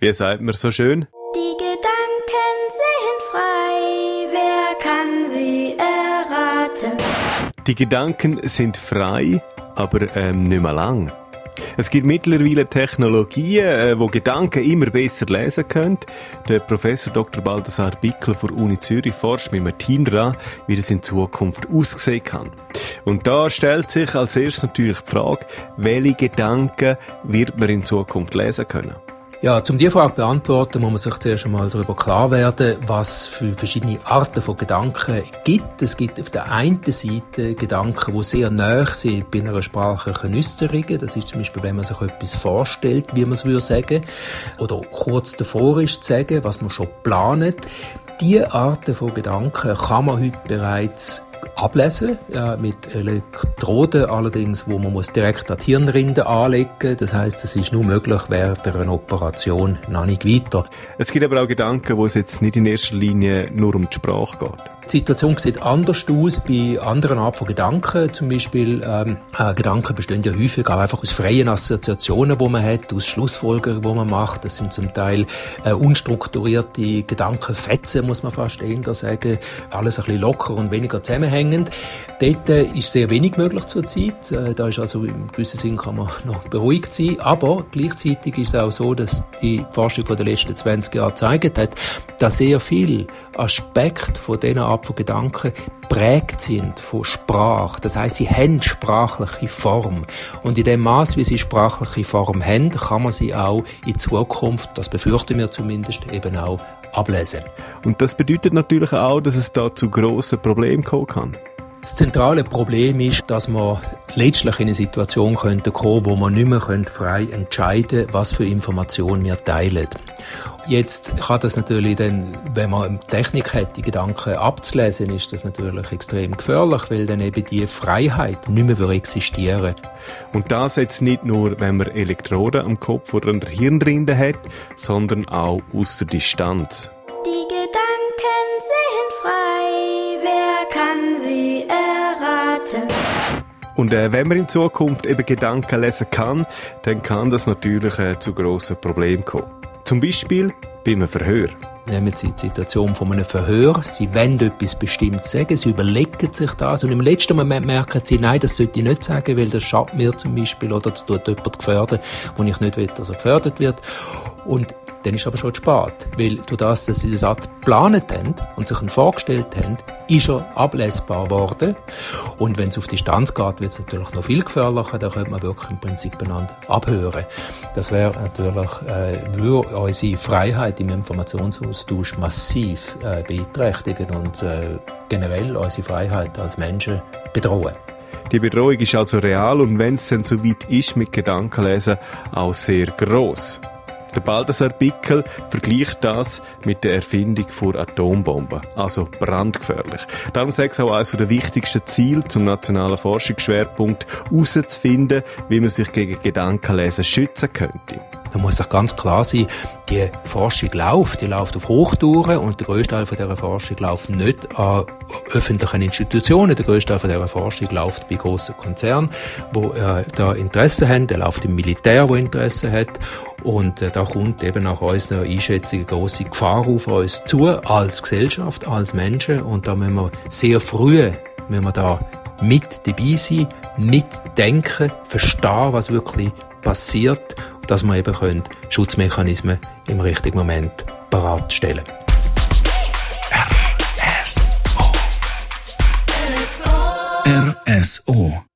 Wie sagt man so schön? Die Gedanken sehen frei, wer kann sie erraten? Die Gedanken sind frei, aber nicht mehr lang. Es gibt mittlerweile Technologien, die Gedanken immer besser lesen können. Der Professor Dr. Balthasar Bickel von der Uni Zürich forscht mit einem Team daran, wie das in Zukunft aussehen kann. Und da stellt sich als erstes natürlich die Frage, welche Gedanken wird man in Zukunft lesen können? Ja, um diese Frage zu beantworten, muss man sich zuerst einmal darüber klar werden, was für verschiedene Arten von Gedanken gibt. Es gibt auf der einen Seite Gedanken, die sehr nahe sind bei einer sprachlichen Äusserung. Das ist zum Beispiel, wenn man sich etwas vorstellt, wie man es sagen würde, oder kurz davor ist zu sagen, was man schon plant. Diese Arten von Gedanken kann man heute bereits ablesen, mit Elektroden allerdings, wo man muss direkt an die Hirnrinde anlegen. Das heisst, es ist nur möglich während einer Operation, noch nicht weiter. Es gibt aber auch Gedanken, wo es jetzt nicht in erster Linie nur um die Sprache geht. Die Situation sieht anders aus bei anderen Arten von Gedanken. Zum Beispiel, Gedanken bestehen ja häufig auch einfach aus freien Assoziationen, die man hat, aus Schlussfolgerungen, die man macht. Das sind zum Teil unstrukturierte Gedankenfetzen, muss man fast eher sagen. Alles ein bisschen locker und weniger zusammenhängend. Dort ist sehr wenig möglich zurzeit. Da ist also im gewissen Sinn kann man noch beruhigt sein. Aber gleichzeitig ist es auch so, dass die Forschung von den letzten 20 Jahren gezeigt hat, dass sehr viele Aspekte von diesen Art von Gedanken prägt sind von Sprache. Das heisst, sie haben sprachliche Form. Und in dem Maß, wie sie sprachliche Form haben, kann man sie auch in Zukunft, das befürchten wir zumindest, eben auch ablesen. Und das bedeutet natürlich auch, dass es da zu grossen Problemen kommen kann. Das zentrale Problem ist, dass man letztlich in eine Situation kommen könnte, wo man nicht mehr frei entscheiden kann, was für Informationen wir teilen. Jetzt kann das natürlich dann, wenn man eine Technik hat, die Gedanken abzulesen, ist das natürlich extrem gefährlich, weil dann eben die Freiheit nicht mehr existieren. Und das jetzt nicht nur, wenn man Elektroden am Kopf oder an der Hirnrinde hat, sondern auch aus der Distanz. Die Gedanken sehen frei, wer kann sie erraten? Und wenn man in Zukunft eben Gedanken lesen kann, dann kann das natürlich zu grossen Problemen kommen. Zum Beispiel bei einem Verhör. Nehmen Sie die Situation von einem Verhör. Sie wollen etwas bestimmt sagen, Sie überlegen sich das und im letzten Moment merken Sie, nein, das sollte ich nicht sagen, weil das schadet mir zum Beispiel oder das tut jemand gefährden, wo ich nicht will, dass er gefährdet wird. Und dann ist aber schon zu spät, weil durch das, dass Sie den Satz geplant haben und sich ihn vorgestellt haben, ist er ablesbar worden. Und wenn es auf Distanz geht, wird es natürlich noch viel gefährlicher, da könnte man wirklich im Prinzip einander abhören. Das wäre natürlich, würde unsere Freiheit im Informationsaustausch massiv beeinträchtigen und generell unsere Freiheit als Menschen bedrohen. Die Bedrohung ist also real und wenn es dann so weit ist mit Gedankenlesen, auch sehr gross. Der Balthasar Bickel vergleicht das mit der Erfindung der Atombombe, also brandgefährlich. Darum sagt es auch eines der wichtigsten Ziele zum nationalen Forschungsschwerpunkt, herauszufinden, wie man sich gegen Gedankenlesen schützen könnte. Da muss auch ganz klar sein, die Forschung läuft auf Hochtouren und der grösste Teil von dieser Forschung läuft nicht an öffentlichen Institutionen. Der grösste Teil von dieser Forschung läuft bei grossen Konzernen, die da Interesse haben. Der läuft im Militär, das Interesse hat. Und da kommt eben nach unserer Einschätzung eine grosse Gefahr auf uns zu, als Gesellschaft, als Menschen. Und da müssen wir sehr früh da mit dabei sein, mitdenken, verstehen, was wirklich passiert, dass wir eben Schutzmechanismen im richtigen Moment bereitstellen können. RSO